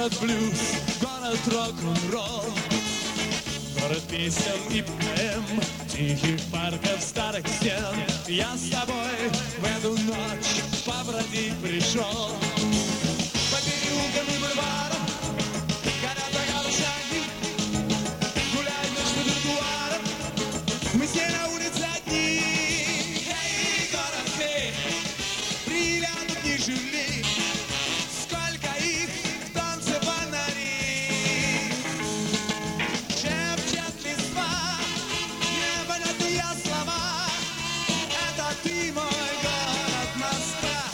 город блюз, город рок-н-ролл, город песен и поэм, тихих парков, старых стен. Я с тобой в эту ночь побродить пришел. По переулкам и бульварам горят огонь огни, гуляют между тротуаром, мы все на улице одни. Эй, город, эй, бриллиантов не жалей, сколько их в танце фонари. Шепчет листва непонятные слова, это ты, мой город, Москва.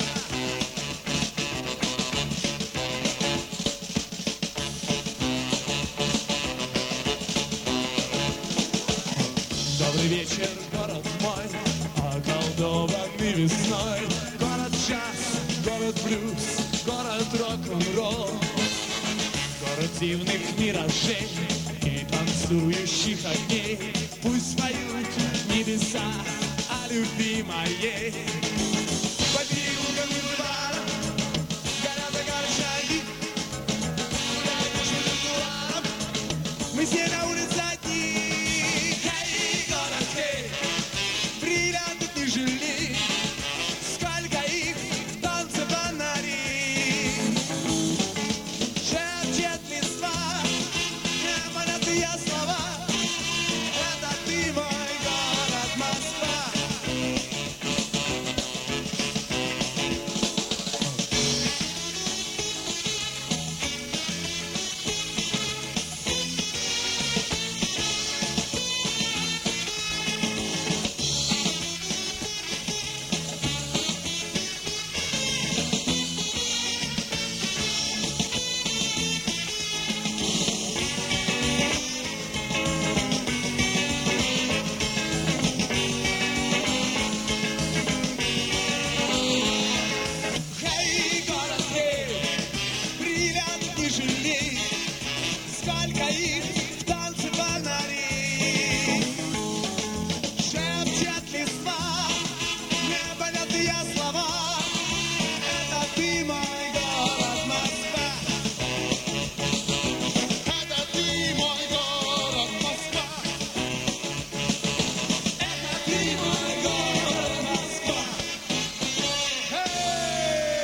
Добрый вечер, город мой, околдованный весной. Город джаз, город блюз, город рок-н-ролл, город дивных миражей и танцующих огней. Пусть поют небеса о любви моей. По переулкам и бульварам горят огонь огни, гуляют между тротуаром, мы все на улице одни. Эй, город, эй, бриллиантов не жалей, сколько их в танце фонари. Шепчет листва непонятные слова, это ты, мой город, Москва. Эй, город, эй, бриллиантов не жалей, сколько их в танце фонари. Шепчет листва непонятные слова, это ты, мой город, Москва. Это ты, мой город, Москва. Это ты, мой город, Москва. Эй!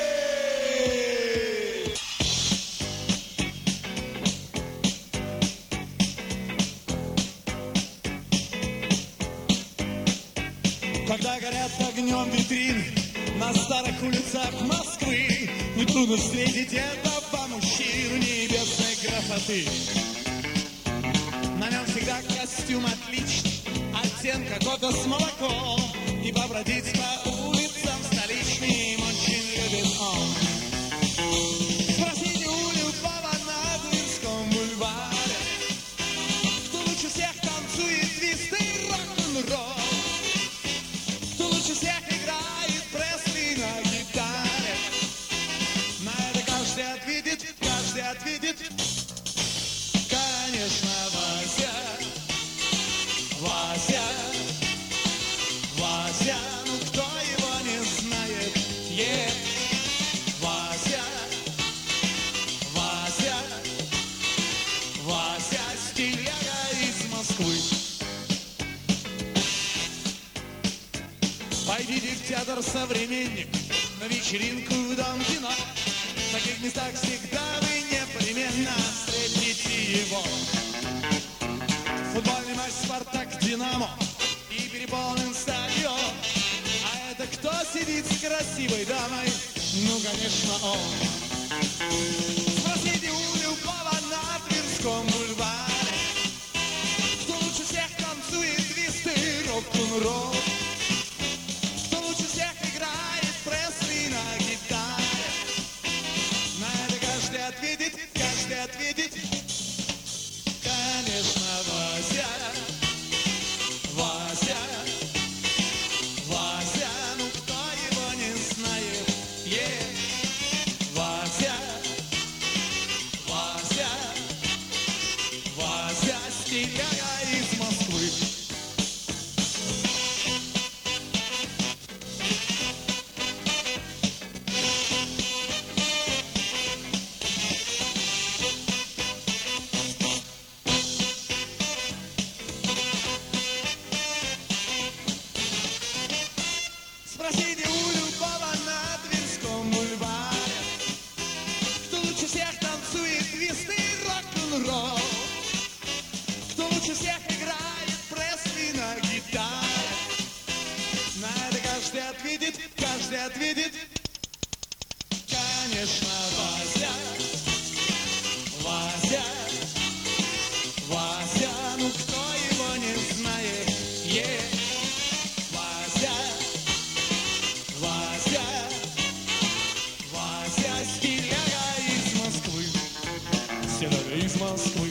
Когда горят огнем витрины на старых улицах Москвы, нетрудно встретить этого мужчину небесной красоты. На нем всегда костюм отличный, оттенка кота с молоком, и побродить по улицам столичным очень любит он. Спросите у любого на Тверском бульваре, кто лучше всех танцует твист и рок-н-ролл, кто лучше всех играет Пресли на гитаре. На это каждый ответит, конечно, Вася. Вася, Вася, ну кто его не знает? Вася, Вася, Вася, стиляга из Москвы. Пойдите в театр «Современник», на вечеринку в Дом кино. В таких местах всегда вы непременно встретите его. Футбольный матч «Спартак-Динамо» и переполнен стадион. А это кто сидит с красивой дамой? Ну, конечно, он. Спросите у любого на Тверском бульваре, кто лучше всех танцует твист и рок-н-ролл, кто лучше всех играет Пресли на гитаре. На это каждый ответит, конечно, Вася. Вася, Вася, ну кто его не знает? Вася. лучше всех танцует твист и рок-н-ролл? Кто лучше всех играет Пресли на гитаре? На это каждый ответит. Конечно, Вася, Вася, Вася, ну кто его не знает? Вася, Вася, Вася, стиляга из Москвы, стиляга из Москвы.